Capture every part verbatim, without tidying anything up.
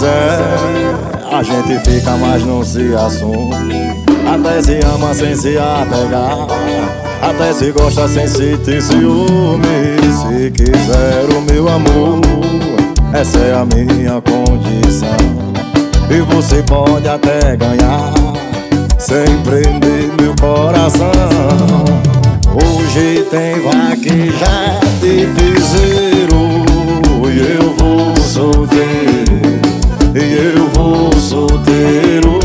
quiser, a gente fica, mas não se assume. Até se ama sem se apegar, até se gosta sem se ter ciúme. Se quiser o meu amor, essa é a minha condição. E você pode até ganhar, sem prender meu coração. Hoje tem vaquejada de piseiro, e eu vou solteiro, e eu vou solteiro.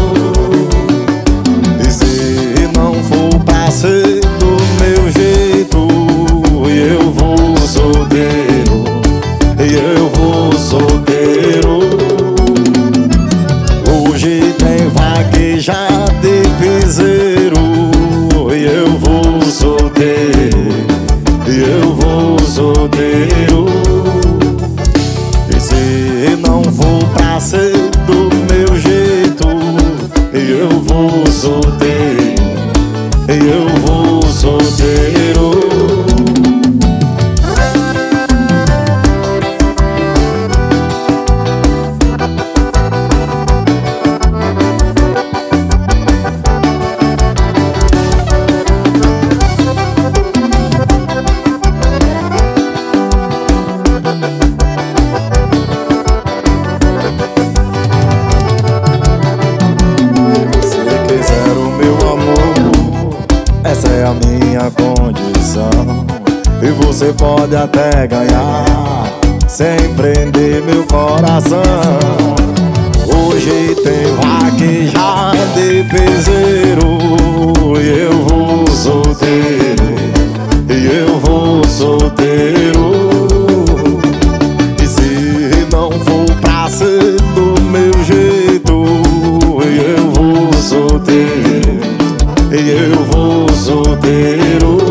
E se não for pra ser do meu jeito, e eu vou solteiro, e eu vou solteiro. Hoje tem vaquejada de piseiro, e eu vou solteiro, e eu vou solteiro. E se não for pra ser do meu jeito, e eu vou solteiro, e eu vou solteiro. Essa é a minha condição, e você pode até ganhar, sem prender meu coração. Hoje tem vaquejada de piseiro, e eu vou solteiro, e eu vou solteiro. E se não for pra ser do meu jeito, e eu vou solteiro, e eu vou solteiro.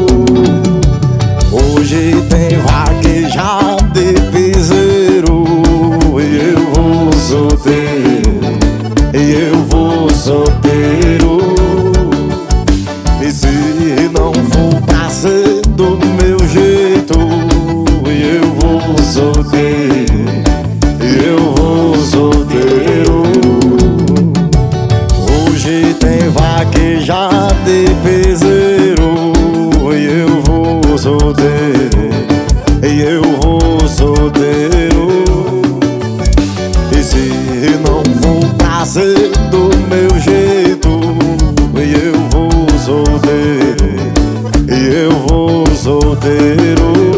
Hoje tem vaquejada de piseiro, e eu vou solteiro, e eu vou solteiro. E se não for pra ser do meu jeito, e eu vou solteiro, e eu vou solteiro. Hoje tem vaquejada de piseiro, e eu vou solteiro, e eu vou solteiro. E se não for pra ser do meu jeito, e eu vou solteiro, e eu vou solteiro.